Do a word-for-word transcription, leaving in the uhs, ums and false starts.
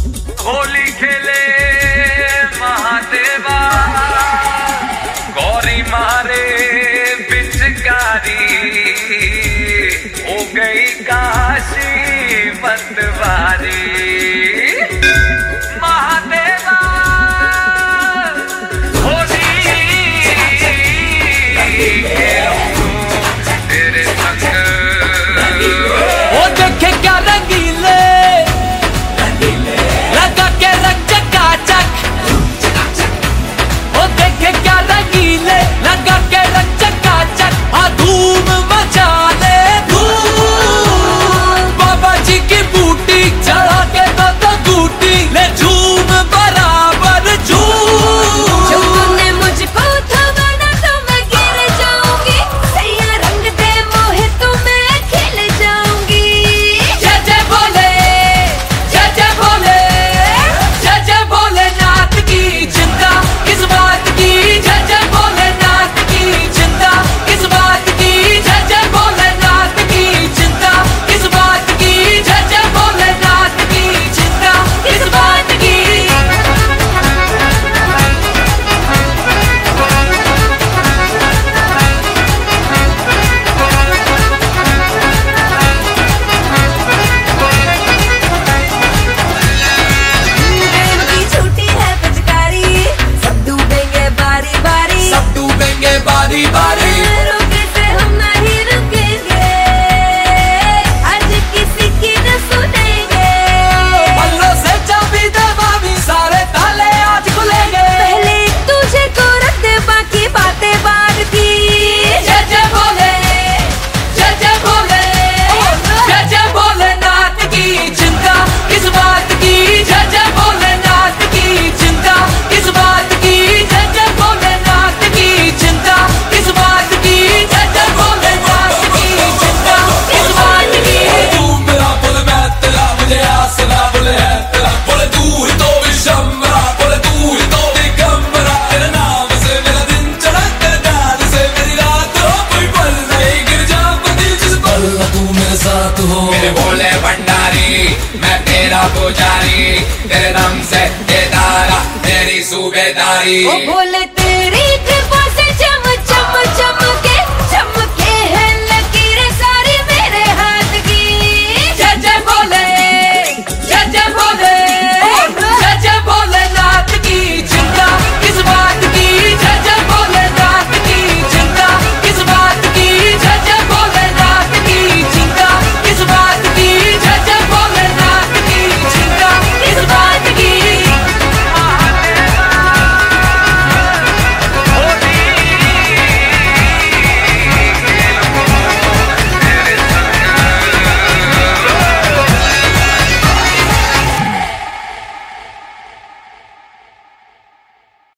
होली खेले महादेवा, गौरी मारे पिचकारी, हो गई काशी बंदवारी। महादेवा होली तेरे संग, वो देखे क्या रंगीले लगा के रंग चकाचक, वो देखे क्या रंगीले लगा के रंग चकाचक। हाँ धूम मचा ले धूम, बाबा जी की बूटी चढ़ा के दो तो बूटी ले झूम बराबर झूम। जब तूने मुझको थमाना तो मैं गिर जाऊंगी, सैया रंग दे मोहे तो मैं खिल जाऊंगी। जय जय भोले, जय जय भोले, जय जय भोलेनाथ की चिंता किस बात की, जय जय भोलेनाथ की चिंता किस बात की, जय जय भोलेनाथ की चिंता किस बात की, जय जय भोलेनाथ की चिंता किस बात की। प्रेम की छूटी है पिचकारी, सब डूबेंगे बारी बारी, सब डूबेंगे बारी बारी। रुके से हम नहीं रुकेंगे, आज किसी की न सुनेंगे। पल्लों से चाबी दबावी, सारे ताले आज खुलेंगे। पहले तुझे को रख दे, बाकी बातें बाद की। जय जय भोले, जय जय भोले, जय जय भोलेनाथ की चिंता किस बात की, जय जय भोलेनाथ की चिंता किस बात की, जय जय भोलेनाथ की चिंता किस बात की, जय जय भोलेनाथ की चिंता किस बात की। तू मेरा बोले मैं तेरा, मुझे आसरा बोले है तेरा, बोले तू ही तो विशंबरा, बोले तू ही तो दिगंबरा। तेरे नाम से मेरा दिन चढ़ा, तेरे नाम से मेरी रात हो, कोई पल नहीं गिर जा बंदी जिस पल न तू मेरे साथ हो। मेरे भोले भंडारी, मैं तेरा पुजारी, तेरे नाम से ये तारा मेरी सूबेदारी। ओ बोले तेरी